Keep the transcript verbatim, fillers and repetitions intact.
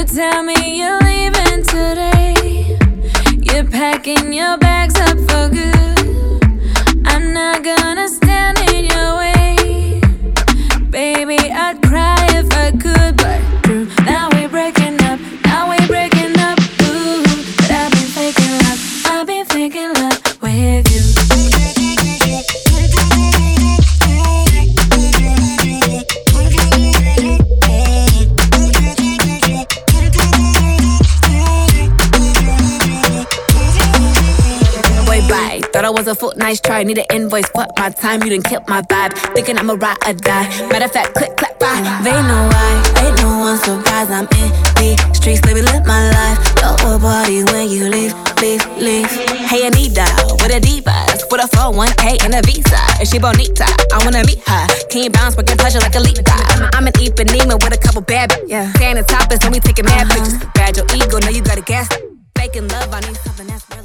tell me you're leaving today. You're packing your bags up for good. I'm not gonna stand in your way. Baby, I'd cry if I could, but true. Now we're breaking up, now we're breaking up. Ooh, but I've been faking love, I've been faking love with you. Thought I was a fool, nice try. Need an invoice, fuck my time. You done killed my vibe. Thinking I'ma ride or die. Matter of fact, click, clap, bye. They know why, ain't no one surprised. I'm in the streets, baby, live my life. Lower parties when you leave, leave, leave. Hey Anita, with a divas, with a four one K and a visa. Is she bonita? I wanna meet her. Can you bounce, working pleasure like a lead guy? I'm an Ipanema with a couple bad b- yeah. Standing topless and we taking mad uh-huh. pictures. Bad your ego, now you got a gas. Faking love, I need something that's real.